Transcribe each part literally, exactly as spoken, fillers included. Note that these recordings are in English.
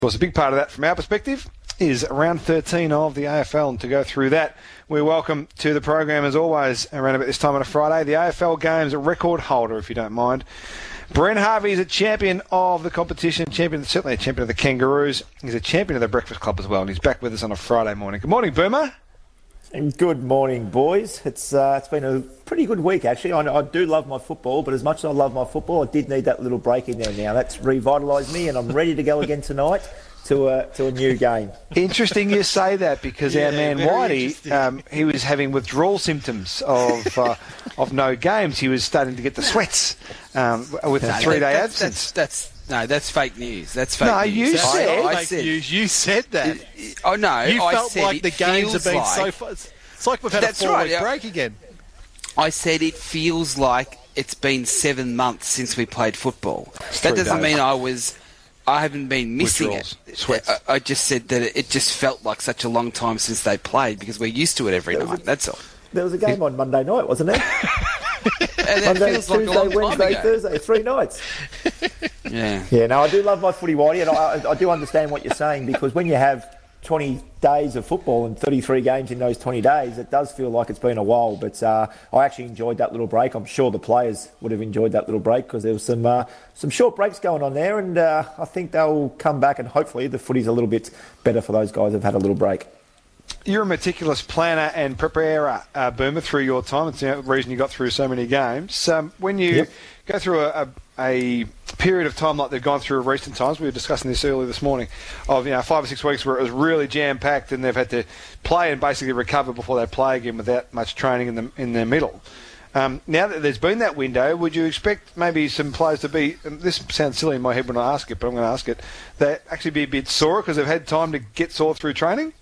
course, a big part of that from our perspective is round thirteen of the A F L, and to go through that, we welcome to the program, as always, around about this time on a Friday, the A F L Games record holder, if you don't mind. Brent Harvey is a champion of the competition, champion, certainly a champion of the Kangaroos. He's a champion of the Breakfast Club as well, and he's back with us on a Friday morning. Good morning, Boomer. And good morning, boys. It's uh, it's been a pretty good week, actually. I, I do love my football, but as much as I love my football, I did need that little break in there now. That's revitalised me, and I'm ready to go again tonight to a, to a new game. Interesting you say that, because yeah, our man Whitey, um, he was having withdrawal symptoms of uh, of no games. He was starting to get the sweats um, with the three-day that, absence. That's, that's No, that's fake news. That's fake no, news. you That's said. I, I fake said, news. You said that. Oh, no, you I felt said like it the games have been like, so far. It's like we've had that's a four-week right, yeah. break again. I said it feels like it's been seven months since we played football. It's that three doesn't days. mean I was... I haven't been missing Withdrawals. it. Sweats. I, I just said that it just felt like such a long time since they played, because we're used to it every There was night. a- That's all. There was a game on Monday night, wasn't there? And it Monday, feels like a Tuesday, long time Wednesday, ago. Thursday, three nights. Yeah. Yeah, no, I do love my footy, Whitey, and I, I do understand what you're saying, because when you have twenty days of football and thirty-three games in those twenty days, it does feel like it's been a while. But uh, I actually enjoyed that little break. I'm sure the players would have enjoyed that little break, because there was some uh, some short breaks going on there, and uh, I think they'll come back, and hopefully the footy's a little bit better for those guys who've had a little break. You're a meticulous planner and preparer, uh, Boomer, through your time. It's the reason you got through so many games. Um, when you Yep. go through a, a, a period of time like they've gone through in recent times, we were discussing this earlier this morning, of you know five or six weeks where it was really jam-packed and they've had to play and basically recover before they play again without much training in the in their middle. Um, now that there's been that window, would you expect maybe some players to be, and this sounds silly in my head when I ask it, but I'm going to ask it, they actually be a bit sore because they've had time to get sore through training?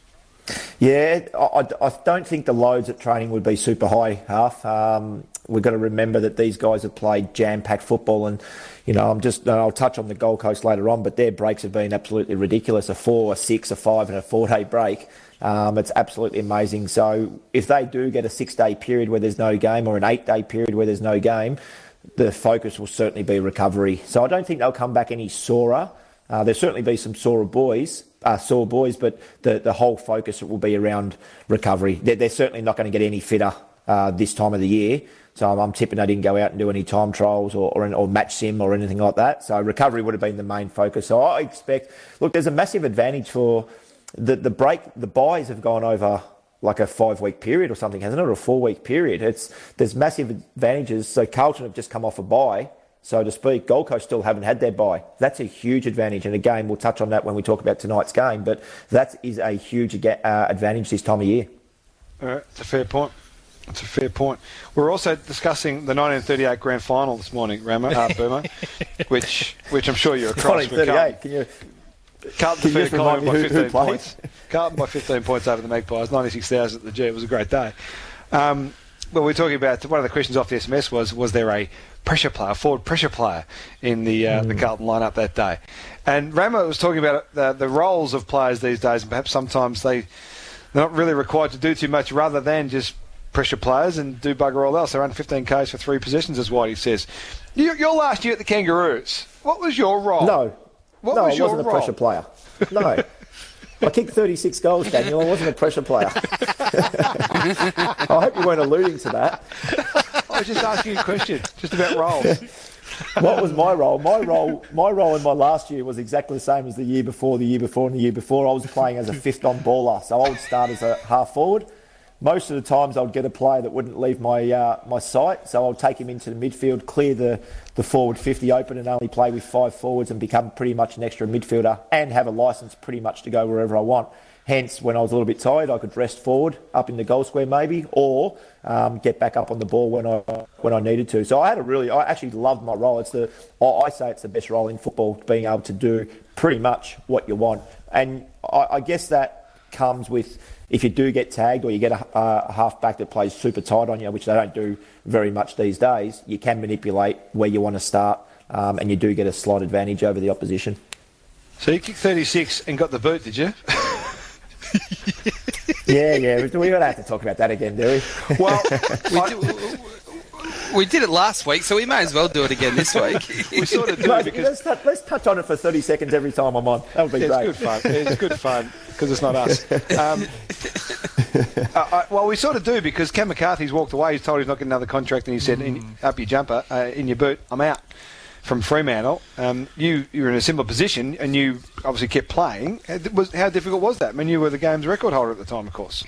Yeah, I, I don't think the loads at training would be super high, half. Um, we've got to remember that these guys have played jam-packed football, and you know, I'm just I'll touch on the Gold Coast later on, but their breaks have been absolutely ridiculous. A four, a six, a five, and a four-day break. Um, it's absolutely amazing. So if they do get a six-day period where there's no game, or an eight-day period where there's no game, the focus will certainly be recovery. So I don't think they'll come back any sorer. Uh, there'll certainly be some sore boys, uh, sore boys, but the, the whole focus will be around recovery. They're, they're certainly not going to get any fitter uh, this time of the year. So I'm, I'm tipping they didn't go out and do any time trials or, or, or match sim or anything like that. So recovery would have been the main focus. So I expect, look, there's a massive advantage for the, the break. The buys have gone over like a five-week period or something, hasn't it, or a four-week period. It's There's massive advantages. So Carlton have just come off a bye, so to speak. Gold Coast still haven't had their bye. That's a huge advantage. And again, we'll touch on that when we talk about tonight's game, but that is a huge uh, advantage this time of year. All right, that's a fair point. That's a fair point. We're also discussing the nineteen thirty-eight Grand Final this morning, Ramo, uh, Boomer, which which I'm sure you're across. nineteen thirty-eight, can you... Carlton Can you defeated just remind Collingwood me by who- who fifteen played? points. Carlton by fifteen points over the Magpies, ninety-six thousand at the G. It was a great day. Um, well, we're talking about, one of the questions off the S M S was, was there a pressure player, a forward pressure player in the uh, mm. the Carlton lineup that day? And Ramo was talking about the, the roles of players these days, and perhaps sometimes they, they're not really required to do too much rather than just pressure players and do bugger all else. They run fifteen Ks for three possessions, is what he says. You, your last year at the Kangaroos, what was your role? No. What no, was I your wasn't role? a pressure player. No. I kicked thirty-six goals, Daniel. I wasn't a pressure player. I hope you weren't alluding to that. I was just asking a question, just about roles. What was my role? My role my role in my last year was exactly the same as the year before, the year before, and the year before. I was playing as a fifth on baller, so I would start as a half forward. Most of the times I would get a player that wouldn't leave my uh, my sight, so I would take him into the midfield, clear the, the forward fifty open, and only play with five forwards and become pretty much an extra midfielder and have a licence pretty much to go wherever I want. Hence, when I was a little bit tired, I could rest forward up in the goal square maybe, or um, get back up on the ball when I when I needed to. So I had a really, I actually loved my role. It's the I say it's the best role in football, being able to do pretty much what you want. And I, I guess that comes with, if you do get tagged or you get a, a half-back that plays super tight on you, which they don't do very much these days, you can manipulate where you want to start, um, and you do get a slight advantage over the opposition. So you kicked thirty-six and got the boot, did you? yeah, yeah. We don't have to talk about that again, do we? Well, we do, We did it last week, so we may as well do it again this week. We sort of do No, it because let's, touch, let's touch on it for thirty seconds every time I'm on. That would be it's great. good fun. It's good fun because it's not us. Um, uh, I, well, we sort of do because Cam McCarthy's walked away. He's told he's not getting another contract, and he said, Mm. in, "Up your jumper, uh, in your boot, I'm out." From Fremantle, um, you you were in a similar position, and you obviously kept playing. It was, how difficult was that? I mean, you were the game's record holder at the time, of course.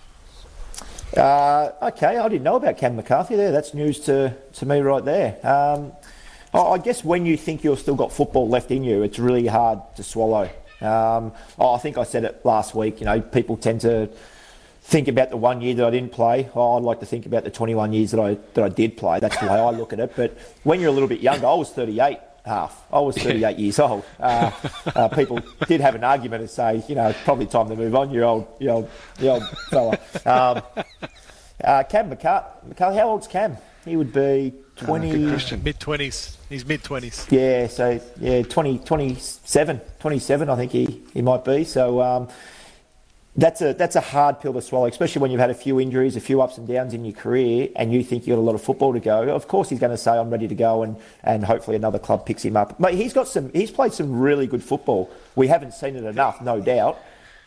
Uh, okay, I didn't know about Cam McCarthy there. That's news to, to me right there. Um, I I guess when you think you've still got football left in you, it's really hard to swallow. Um, I think I said it last week. You know, people tend to think about the one year that I didn't play. Oh, I'd like to think about the twenty-one years that I that I did play. That's the way I look at it. But when you're a little bit younger, I was thirty-eight. Half. I was thirty-eight years old. Uh, uh, people did have an argument and say, you know, it's probably time to move on. You old, you old, you old fella. Um, uh, Cam McCarthy, McCarthy, how old's Cam? He would be twenty. Good question. Mid-twenties. He's mid-twenties. Yeah, so yeah, twenty, twenty-seven, twenty-seven. I think he, he might be. So um, that's a that's a hard pill to swallow, especially when you've had a few injuries, a few ups and downs in your career, and you think you've got a lot of football to go. Of course, he's going to say, "I'm ready to go," and, and hopefully another club picks him up. But he's got some. He's played some really good football. We haven't seen it enough, no doubt.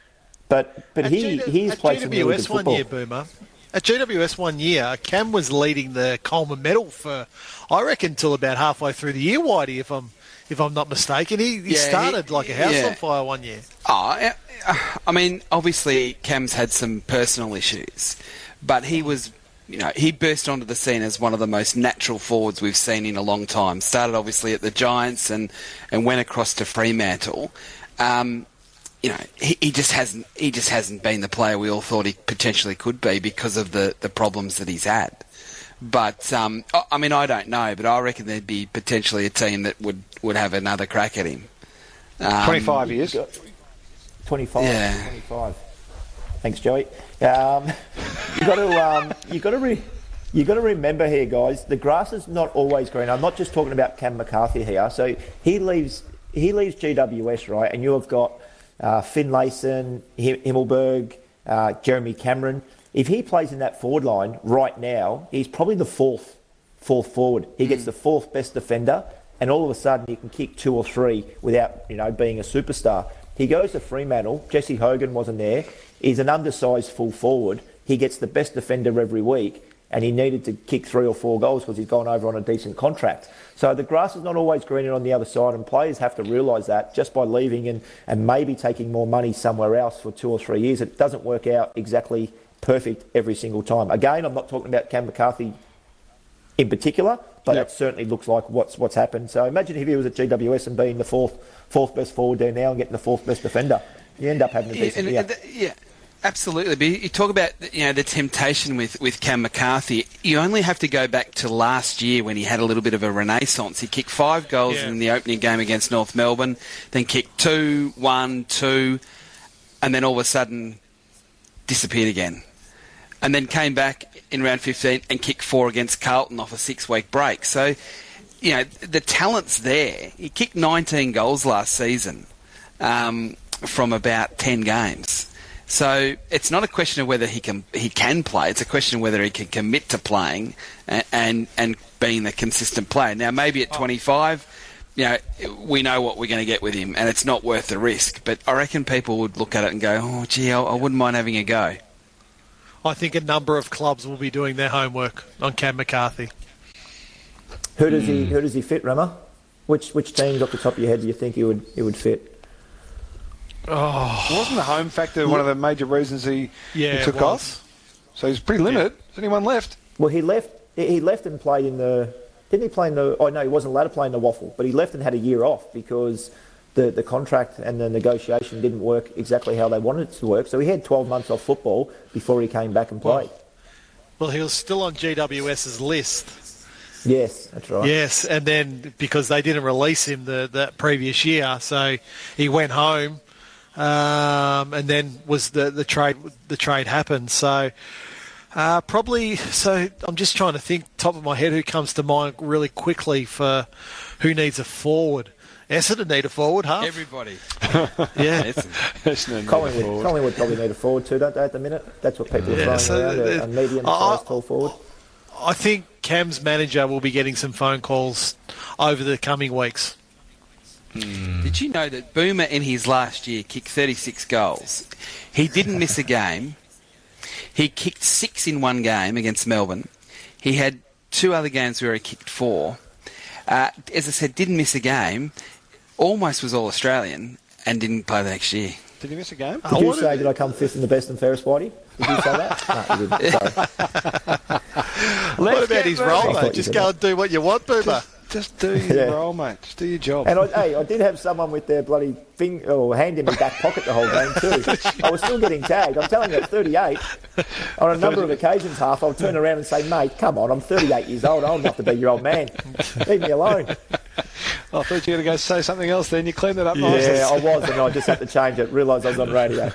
But but At he G- he's at played some really good G W S one football. year, Boomer. At G W S one year, Cam was leading the Coleman medal for, I reckon, till about halfway through the year, Whitey, if I'm if I'm not mistaken. He, he Yeah, started he- like a house yeah. on fire one year. Oh, I mean, obviously Cam's had some personal issues, but he was, you know, he burst onto the scene as one of the most natural forwards we've seen in a long time. Started obviously at the Giants and, and went across to Fremantle. Um, you know, he, he just hasn't he just hasn't been the player we all thought he potentially could be because of the, the problems that he's had. But um, I, I mean, I don't know, but I reckon there'd be potentially a team that would, would have another crack at him. Um, twenty-five years. twenty-five. Yeah. twenty-five. Thanks, Joey. Um, you got to um, you got to re- you got to remember here, guys. The grass is not always green. I'm not just talking about Cam McCarthy here. So he leaves he leaves G W S, right, and you have got uh, Finlayson, Him- Himmelberg, uh, Jeremy Cameron. If he plays in that forward line right now, he's probably the fourth fourth forward. He gets the fourth best defender, and all of a sudden he can kick two or three without, you know, being a superstar. He goes to Fremantle. Jesse Hogan wasn't there. He's an undersized full forward. He gets the best defender every week, and he needed to kick three or four goals because he's gone over on a decent contract. So the grass is not always greener on the other side, and players have to realise that just by leaving and, and maybe taking more money somewhere else for two or three years. It doesn't work out exactly perfect every single time. Again, I'm not talking about Cam McCarthy in particular, but Yep. it certainly looks like what's what's happened. So imagine if he was at G W S and being the fourth fourth best forward there now and getting the fourth best defender. You end up having a Yeah, decent and- year. and th- yeah, absolutely. But you talk about, you know, the temptation with, with Cam McCarthy. You only have to go back to last year when he had a little bit of a renaissance. He kicked five goals Yeah. in the opening game against North Melbourne, then kicked two, one, two, and then all of a sudden disappeared again. And then came back in round fifteen and kicked four against Carlton off a six-week break. So, you know, the talent's there. He kicked nineteen goals last season um, from about ten games. So it's not a question of whether he can he can play. It's a question of whether he can commit to playing and and, and being the consistent player. Now, maybe at twenty-five, you know, we know what we're going to get with him, and it's not worth the risk. But I reckon people would look at it and go, "Oh, gee, I, I wouldn't mind having a go." I think a number of clubs will be doing their homework on Cam McCarthy. Who does he Who does he fit, Rama? Which which teams off the top of your head do you think he would he would fit? Oh, Wasn't the home factor one of the major reasons he, yeah, he took it was. off? So he's pretty limited. Is anyone left? Well, he left. He left and played in the. Didn't he play in the? Oh no, he wasn't allowed to play in the Waffle. But he left and had a year off because the the contract and the negotiation didn't work exactly how they wanted it to work. So he had twelve months off football before he came back and played. Well, he was still on GWS's list. Yes, that's right. Yes, and then because they didn't release him the that previous year, so he went home, um, and then was the, the trade the trade happened. So uh, probably. So I'm just trying to think, top of my head, who comes to mind really quickly for who needs a forward. Essendon need a forward, half. Everybody. Yeah. Essendon Collingwood, need a forward. Collingwood probably need a forward too, don't they, at the minute? That's what people are Yeah, throwing so around, a, the- a medium-sized I- tall forward. I think Cam's manager will be getting some phone calls over the coming weeks. Mm. Did you know that Boomer in his last year kicked thirty-six goals? He didn't miss a game. He kicked six in one game against Melbourne. He had two other games where he kicked four. Uh, as I said, didn't miss a game. Almost was All-Australian and didn't play the next year. Did he miss a game? Did you say, did I come fifth in the best and fairest, Whitey? Did you say that? No, you didn't. What about his role, mate? Just go that. and do what you want, Boomer. Just, just do your Yeah. role, mate. Just do your job. And I, hey, I did have someone with their bloody thing or hand in my back pocket the whole game too. I was still getting tagged. I'm telling you, at thirty-eight, on a number of occasions, half I'll turn around and say, "Mate, come on, I'm thirty-eight years old. I'm not to be your old man. Leave me alone." I thought you were going to go say something else then. You cleaned it up Yeah, nicely. I was, and I just had to change it. Realised I was on radio.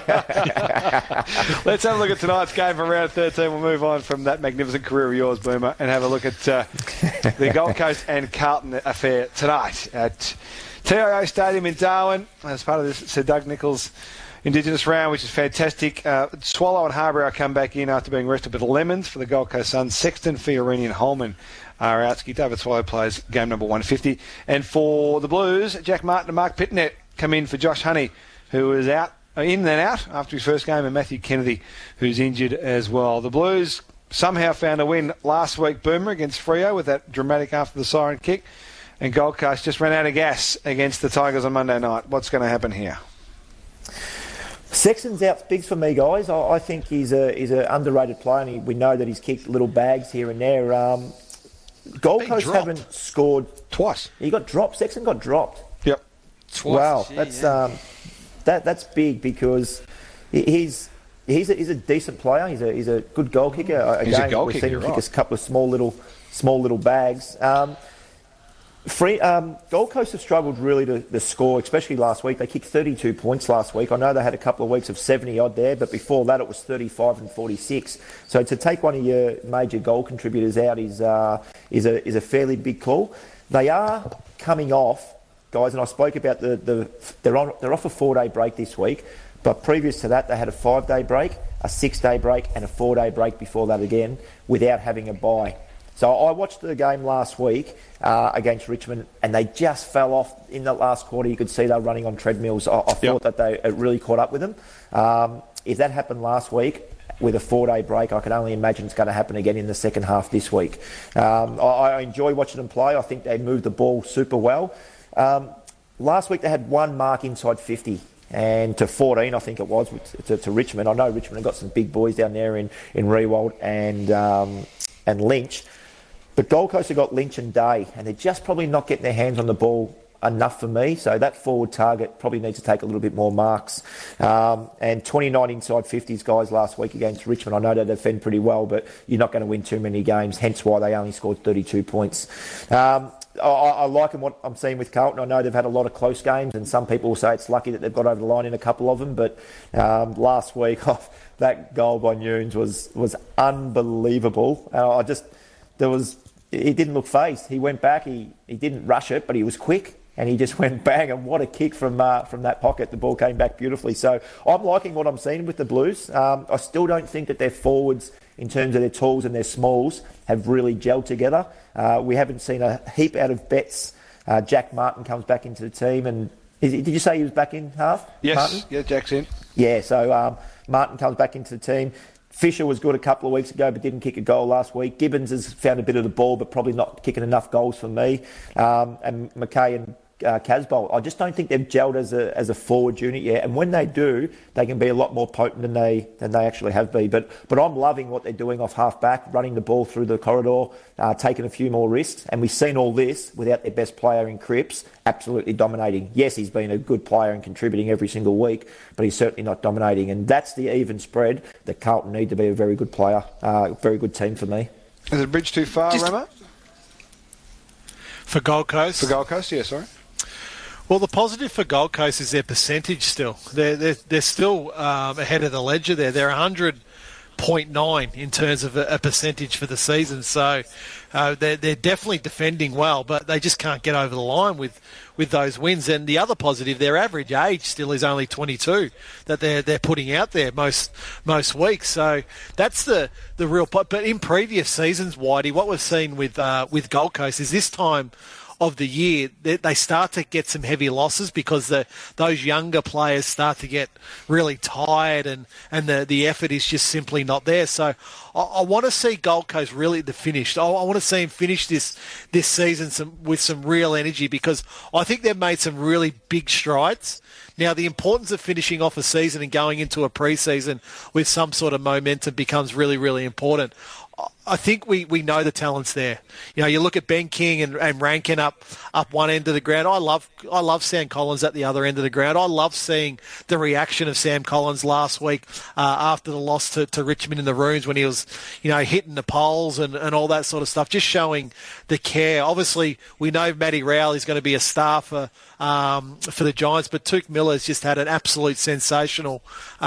Let's have a look at tonight's game for round thirteen. We'll move on from that magnificent career of yours, Boomer, and have a look at uh, the Gold Coast and Carlton affair tonight at T I O Stadium in Darwin as part of this Sir Doug Nicholls Indigenous round, which is fantastic. Uh, Swallow and Harborough come back in after being rested with Lemons for the Gold Coast Suns. Sexton, Fiorini and Holman are out. David Swallow plays game number one fifty. And for the Blues, Jack Martin and Mark Pitnet come in for Josh Honey, who is out, in and out after his first game, and Matthew Kennedy, who's injured as well. The Blues somehow found a win last week, Boomer, against Freo with that dramatic after the siren kick. And Gold Coast just ran out of gas against the Tigers on Monday night. What's going to happen here? Sexton's out bigs for me, guys. I, I think he's a he's an underrated player, and he, we know that he's kicked little bags here and there. Um, Gold Coast dropped. haven't scored Twice. He got dropped. Sexton got dropped. Yep. Twice. Wow, Gee, that's yeah. um, that that's big because he- he's he's a, he's a decent player. He's a he's a good goal kicker. Uh, He's a Again, goal we've kicker, seen him you're kick right. a couple of small little small little bags. Um, Free, um, Gold Coast have struggled really to, to score, especially last week. They kicked thirty-two points last week. I know they had a couple of weeks of seventy odd there, but before that it was thirty-five and forty-six. So to take one of your major goal contributors out is uh, is a is a fairly big call. They are coming off, guys, and I spoke about the, the they're on they're off a four day break this week, but previous to that they had a five day break, a six day break, and a four day break before that again, without having a bye. So I watched the game last week uh, against Richmond, and they just fell off in the last quarter. You could see they were running on treadmills. I, I thought Yep. that they it really caught up with them. Um, if that happened last week with a four-day break, I can only imagine it's going to happen again in the second half this week. Um, I, I enjoy watching them play. I think they move the ball super well. Um, last week they had one mark inside fifty. And to fourteen, I think it was, to, to Richmond. I know Richmond have got some big boys down there in, in Rewald and um, and Lynch. But Gold Coast have got Lynch and Day, and they're just probably not getting their hands on the ball enough for me. So that forward target probably needs to take a little bit more marks. Um, and twenty-nine inside fifties guys last week against Richmond. I know they defend pretty well, but you're not going to win too many games, hence why they only scored thirty-two points. Um, I, I like what I'm seeing with Carlton. I know they've had a lot of close games, and some people will say it's lucky that they've got over the line in a couple of them. But um, last week, that goal by Nunes was was unbelievable. Uh, I just there was he didn't look phased. He went back. He he didn't rush it, but he was quick. And he just went bang, and what a kick from uh, from that pocket. The ball came back beautifully. So I'm liking what I'm seeing with the Blues. Um, I still don't think that their forwards, in terms of their talls and their smalls, have really gelled together. Uh, we haven't seen a heap out of Betts. Uh, Jack Martin comes back into the team. and is, Did you say he was back in half? Yes. Martin? Yeah, Jack's in. Yeah, so um, Martin comes back into the team. Fisher was good a couple of weeks ago but didn't kick a goal last week. Gibbons has found a bit of the ball but probably not kicking enough goals for me. Um, and McKay and Uh, Casbolt, I just don't think they've gelled as a as a forward unit yet, and when they do, they can be a lot more potent than they than they actually have been. But but I'm loving what they're doing off half back, running the ball through the corridor, uh, taking a few more risks, and we've seen all this without their best player in Cripps absolutely dominating. Yes, he's been a good player and contributing every single week, but he's certainly not dominating, and that's the even spread that Carlton need to be a very good player, uh, very good team for me. Is it a bridge too far, Just- Remo? For Gold Coast? For Gold Coast, yeah, sorry. Well, the positive for Gold Coast is their percentage still. They're, they're, they're still um, ahead of the ledger there. They're one hundred point nine in terms of a, a percentage for the season. So uh, they're, they're definitely defending well, but they just can't get over the line with, with those wins. And the other positive, their average age still is only twenty-two that they're they're putting out there most most weeks. So that's the, the real po- But in previous seasons, Whitey, what we've seen with uh, with Gold Coast is this time of the year, they, they start to get some heavy losses because the, those younger players start to get really tired and, and the, the effort is just simply not there. So I, I want to see Gold Coast really the finish. I, I want to see him finish this this season some, with some real energy because I think they've made some really big strides. Now, the importance of finishing off a season and going into a pre-season with some sort of momentum becomes really, really important. I think we, we know the talent's there. You know, you look at Ben King and, and Rankin up up one end of the ground. I love I love Sam Collins at the other end of the ground. I love seeing the reaction of Sam Collins last week uh, after the loss to, to Richmond in the Rooms when he was, you know, hitting the poles and, and all that sort of stuff, just showing the care. Obviously, we know Matty Rowell is going to be a star for, um, for the Giants, but Touk Miller's just had an absolute sensational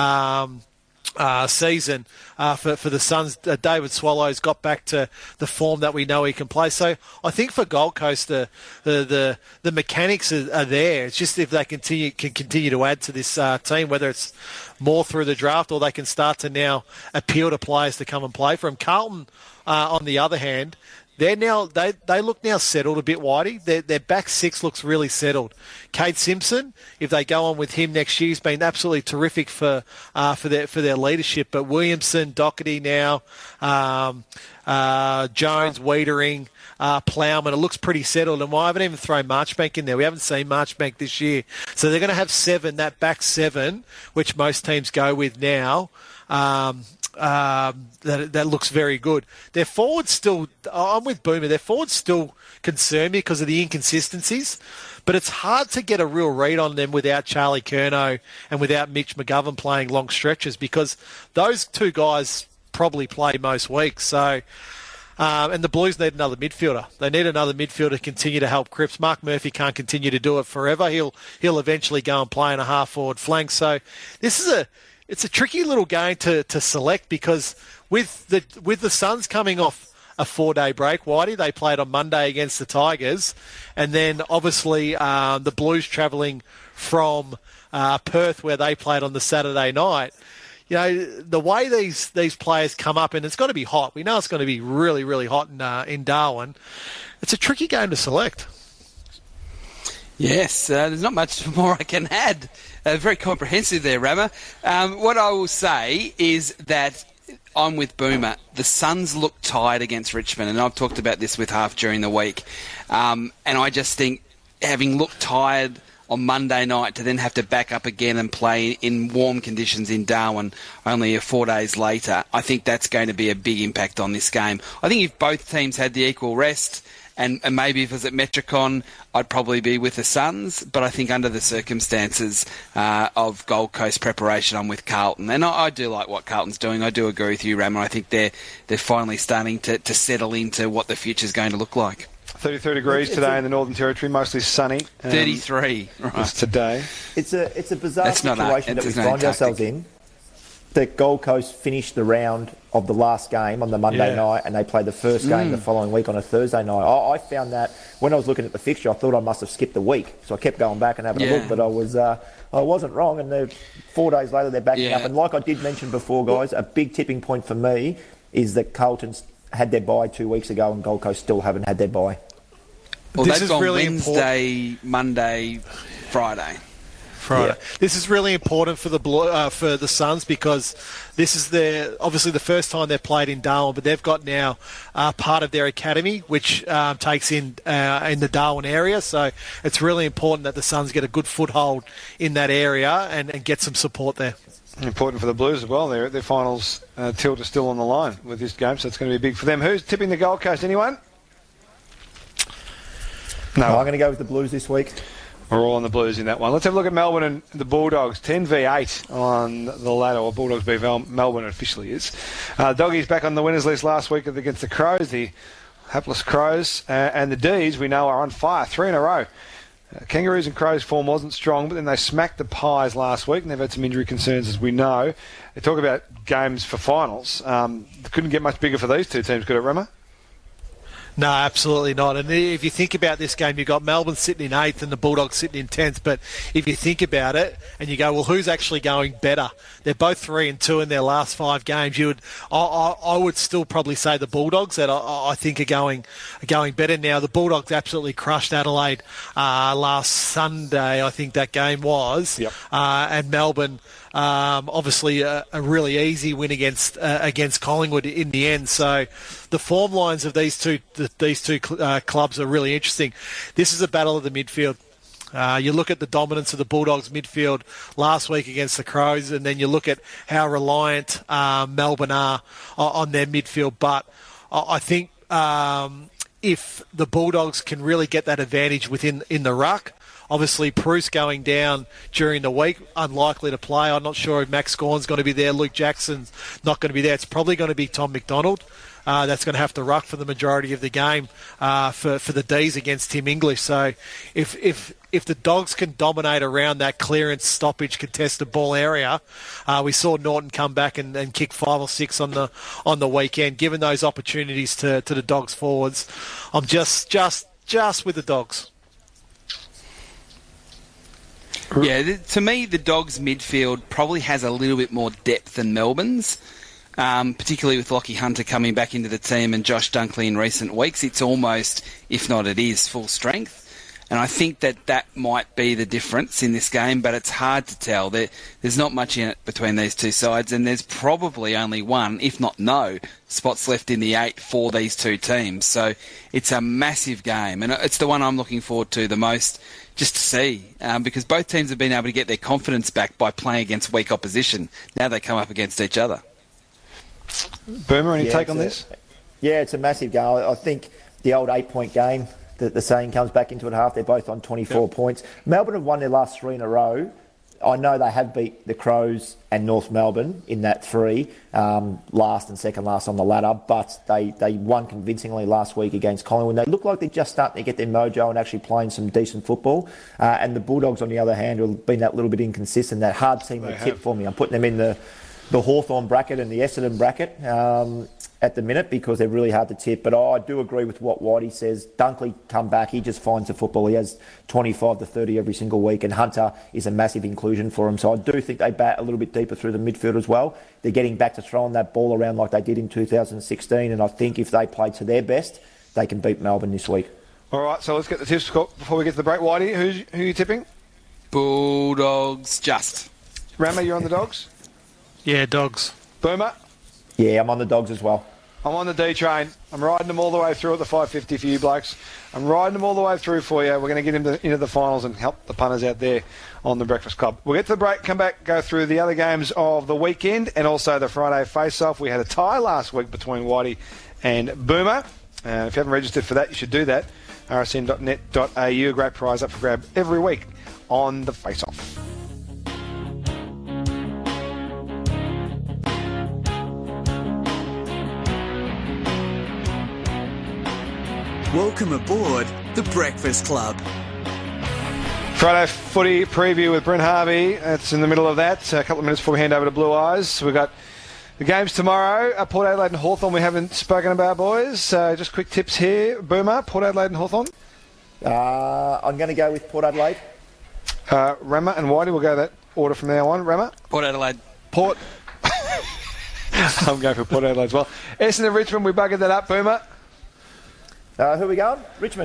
um Uh, season uh, for, for the Suns. Uh, David Swallows got back to the form that we know he can play. So I think for Gold Coast, the the the, the mechanics are, are there. It's just if they continue can continue to add to this uh, team, whether it's more through the draft or they can start to now appeal to players to come and play for them. Carlton, uh, on the other hand, They're now they, they look now settled a bit, Whitey. Their, their back six looks really settled. Cade Simpson, if they go on with him next year, has been absolutely terrific for uh, for their for their leadership. But Williamson, Doherty now, um, uh, Jones, Wiedering, uh, Plowman, it looks pretty settled. And I haven't even thrown Marchbank in there. We haven't seen Marchbank this year. So they're going to have seven, that back seven, which most teams go with now. Um, Um, that that looks very good. Their forwards still, I'm with Boomer, their forwards still concern me because of the inconsistencies, but it's hard to get a real read on them without Charlie Curnow and without Mitch McGovern playing long stretches because those two guys probably play most weeks. So, um, and the Blues need another midfielder. They need another midfielder to continue to help Cripps. Mark Murphy can't continue to do it forever. He'll he'll eventually go and play in a half-forward flank. So this is a It's a tricky little game to, to select because with the with the Suns coming off a four-day break, Whitey, they played on Monday against the Tigers, and then obviously um, the Blues travelling from uh, Perth where they played on the Saturday night. You know, the way these, these players come up, and it's got to be hot. We know it's going to be really, really hot in, uh, in Darwin. It's a tricky game to select. Yes, uh, there's not much more I can add. Uh, very comprehensive there, Rammer. Um, what I will say is that I'm with Boomer. The Suns look tired against Richmond, and I've talked about this with Half during the week. Um, and I just think having looked tired on Monday night to then have to back up again and play in warm conditions in Darwin only four days later, I think that's going to be a big impact on this game. I think if both teams had the equal rest, And, and maybe if it was at Metricon, I'd probably be with the Suns. But I think under the circumstances uh, of Gold Coast preparation, I'm with Carlton. And I, I do like what Carlton's doing. I do agree with you, Ram. I think they're they're finally starting to, to settle into what the future's going to look like. thirty-three degrees it's today a, in the Northern Territory, mostly sunny. Um, thirty-three, right. It's today. It's a, it's a bizarre That's situation not a, that we no find ourselves in. That Gold Coast finished the round of the last game on the Monday yeah. night and they played the first game mm. the following week on a Thursday night. I, I found that when I was looking at the fixture, I thought I must have skipped a week. So I kept going back and having yeah. a look, but I, was, uh, I wasn't wrong. And they're, four days later, they're backing yeah. up. And like I did mention before, guys, a big tipping point for me is that Carlton's had their bye two weeks ago and Gold Coast still haven't had their bye. Well, this they've is gone really Wednesday, important. Monday, Friday. Friday. Yeah. This is really important for the Blue, uh, for the Suns because this is their obviously the first time they've played in Darwin, but they've got now uh, part of their academy which um, takes in uh, in the Darwin area. So it's really important that the Suns get a good foothold in that area and, and get some support there. Important for the Blues as well. Their their finals uh, tilt is still on the line with this game, so it's going to be big for them. Who's tipping the Gold Coast? Anyone? No, I'm going to go with the Blues this week. We're all on the Blues in that one. Let's have a look at Melbourne and the Bulldogs. ten v eight on the ladder, or Bulldogs v Melbourne officially is. Uh, Doggies back on the winners list last week against the Crows, the hapless Crows. Uh, and the D's, we know, are on fire. Three in a row Uh, Kangaroos and Crows form wasn't strong, but then they smacked the Pies last week, and they've had some injury concerns, as we know. They talk about games for finals. Um, couldn't get much bigger for these two teams, could it, Rema? No, absolutely not. And if you think about this game, you've got Melbourne sitting in eighth and the Bulldogs sitting in tenth. But if you think about it and you go, well, who's actually going better? They're both three and two in their last five games. You would, I, I, I would still probably say the Bulldogs that I, I think are going are going better now. The Bulldogs absolutely crushed Adelaide uh, last Sunday. I think that game was, yep. uh, and Melbourne. Um, obviously, a, a really easy win against uh, against Collingwood in the end. So, the form lines of these two the, these two cl- uh, clubs are really interesting. This is a battle of the midfield. Uh, you look at the dominance of the Bulldogs midfield last week against the Crows, and then you look at how reliant uh, Melbourne are on their midfield. But I think um, if the Bulldogs can really get that advantage within in the ruck. Obviously, Bruce going down during the week, unlikely to play. I'm not sure if Max Gawn's going to be there. Luke Jackson's not going to be there. It's probably going to be Tom McDonald. Uh, that's going to have to ruck for the majority of the game uh, for for the D's against Tim English. So, if if if the Dogs can dominate around that clearance, stoppage, contested ball area, uh, we saw Norton come back and, and kick five or six on the on the weekend. Given those opportunities to to the Dogs forwards, I'm just just just with the Dogs. Yeah, th- to me, the Dogs' midfield probably has a little bit more depth than Melbourne's, um, particularly with Lachie Hunter coming back into the team and Josh Dunkley in recent weeks. It's almost, if not it is, full strength. And I think that that might be the difference in this game, but it's hard to tell. There, there's not much in it between these two sides, and there's probably only one, if not no, spots left in the eight for these two teams. So it's a massive game, and it's the one I'm looking forward to the most, just to see, um, because both teams have been able to get their confidence back by playing against weak opposition. Now they come up against each other. Boomer, any yeah, take on a, this? Yeah, it's a massive game. I think the old eight-point game, the, the saying comes back into it half. They're both on twenty-four yep. points. Melbourne have won their last three in a row. I know they have beat the Crows and North Melbourne in that three, um, last and second last on the ladder, but they, they won convincingly last week against Collingwood. They look like they're just starting to get their mojo and actually playing some decent football. Uh, and the Bulldogs, on the other hand, have been that little bit inconsistent, that hard team to tip for me. I'm putting them in the, the Hawthorn bracket and the Essendon bracket um, at the minute because they're really hard to tip. But oh, I do agree with what Whitey says. Dunkley come back, he just finds the football. He has twenty-five to thirty every single week, and Hunter is a massive inclusion for him. So I do think they bat a little bit deeper through the midfield as well. They're getting back to throwing that ball around like they did in two thousand sixteen, and I think if they play to their best, they can beat Melbourne this week. All right, so let's get the tips before we get to the break. Whitey, who's, who are you tipping? Bulldogs, just. Rama, you're on the Dogs? Yeah, Dogs. Boomer? Yeah, I'm on the Dogs as well. I'm on the D train. I'm riding them all the way through at the five fifty for you blokes. I'm riding them all the way through for you. We're going to get into, into the finals and help the punters out there on the Breakfast Club. We'll get to the break, come back, go through the other games of the weekend and also the Friday face-off. We had a tie last week between Whitey and Boomer. And if you haven't registered for that, you should do that. r s n dot net dot a u, a great prize up for grab every week on the face-off. Welcome aboard the Breakfast Club. Friday footy preview with Brent Harvey. It's in the middle of that. A couple of minutes before we hand over to Blue Eyes. So we've got the games tomorrow. Uh, Port Adelaide and Hawthorn we haven't spoken about, boys. Uh, just quick tips here. Boomer, Port Adelaide and Hawthorn? Uh, I'm going to go with Port Adelaide. Uh, Rama and Whitey, we'll go that order from now on. Rama? Port Adelaide. Port. I'm going for Port Adelaide as well. Essendon and Richmond, we buggered that up. Boomer? Uh, who are we going? Richmond.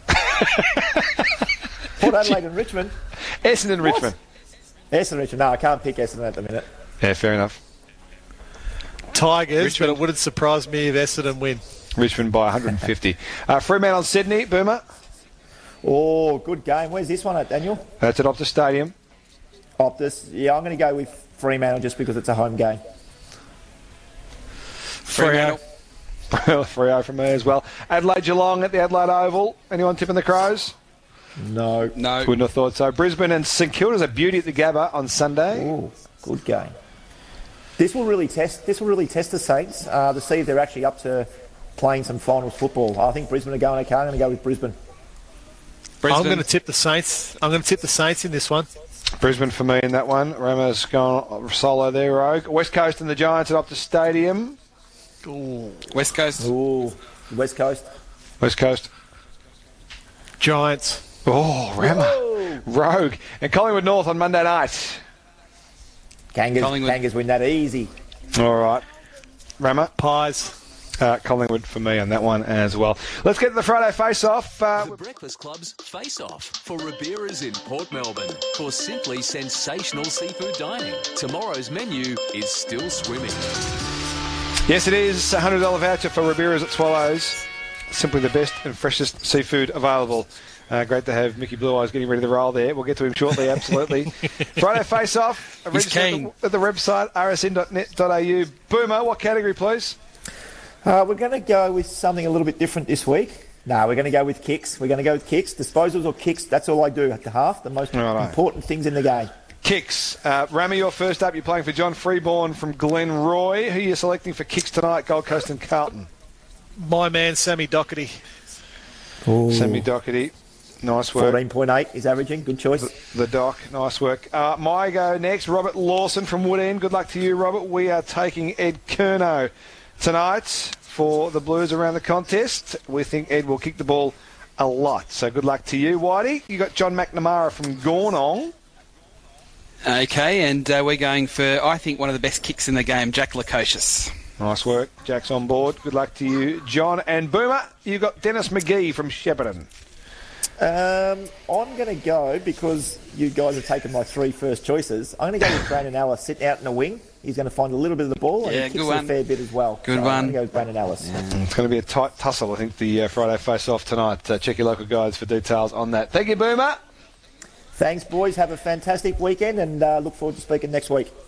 Port Adelaide and Richmond. Essendon and Richmond. Essendon and Richmond. No, I can't pick Essendon at the minute. Yeah, fair enough. Tigers, Richmond. But it wouldn't surprise me if Essendon win. Richmond by one hundred fifty. uh, Fremantle on Sydney, Boomer. Oh, good game. Where's this one at, Daniel? That's at Optus Stadium. Optus. Yeah, I'm going to go with Fremantle just because it's a home game. Fremantle. Freo from me as well. Adelaide Geelong at the Adelaide Oval. Anyone tipping the Crows? No. No. Wouldn't have thought so. Brisbane and St Kilda's a beauty at the Gabba on Sunday. Ooh, good game. This will really test. This will really test the Saints uh, to see if they're actually up to playing some finals football. I think Brisbane are going okay. I'm going to go with Brisbane. Brisbane. I'm going to tip the Saints. I'm going to tip the Saints in this one. Brisbane for me in that one. Ramos gone solo there, Rogue. West Coast and the Giants at Optus Stadium. Ooh. West Coast. Ooh, West Coast. West Coast. Giants. Oh, Ramo. Whoa. Rogue. And Collingwood North on Monday night. Kangas, Collingwood. Kangas win that easy. All right. Ramo. Pies. Uh, Collingwood for me on that one as well. Let's get to the Friday face-off. Uh, The Breakfast Club's face-off for Ribera's in Port Melbourne for simply sensational seafood dining. Tomorrow's menu is still swimming. yes, it is. A one hundred dollars voucher for Ribera's at Swallows. Simply the best and freshest seafood available. Uh, great to have Mickey Blue Eyes getting ready to roll there. We'll get to him shortly, absolutely. Friday face-off. He's Register keen. At the, at the website, r s n dot net dot a u. Boomer, what category, please? Uh, we're going to go with something a little bit different this week. No, we're going to go with kicks. We're going to go with kicks. Disposals or kicks, that's all I do at the half. The most Righto. important things in the game. Kicks. Uh, Rami, you're first up. You're playing for John Freeborn from Glenroy. Who are you selecting for kicks tonight, Gold Coast and Carlton? My man, Sammy Doherty. Sammy Doherty. Nice work. fourteen point eight is averaging. Good choice. The Doc. Nice work. Uh, my go next. Robert Lawson from Wood End. Good luck to you, Robert. We are taking Ed Curnow tonight for the Blues around the contest. We think Ed will kick the ball a lot. So good luck to you, Whitey. You got John McNamara from Gornong. Okay, and uh, we're going for, I think, one of the best kicks in the game, Jack Lukosius. Nice work. Jack's on board. Good luck to you, John. And Boomer, you got Dennis McGee from Shepparton. Um, I'm going to go, because you guys have taken my three first choices, I'm going to go with Brandon Ellis sitting out in the wing. He's going to find a little bit of the ball, and Yeah, he kicks good it one. a fair bit as well. Good so one. I'm going to go with Brandon Ellis. It's going to be a tight tussle, I think, the uh, Friday face-off tonight. Uh, check your local guides for details on that. Thank you, Boomer. Thanks, boys. Have a fantastic weekend, and uh, look forward to speaking next week.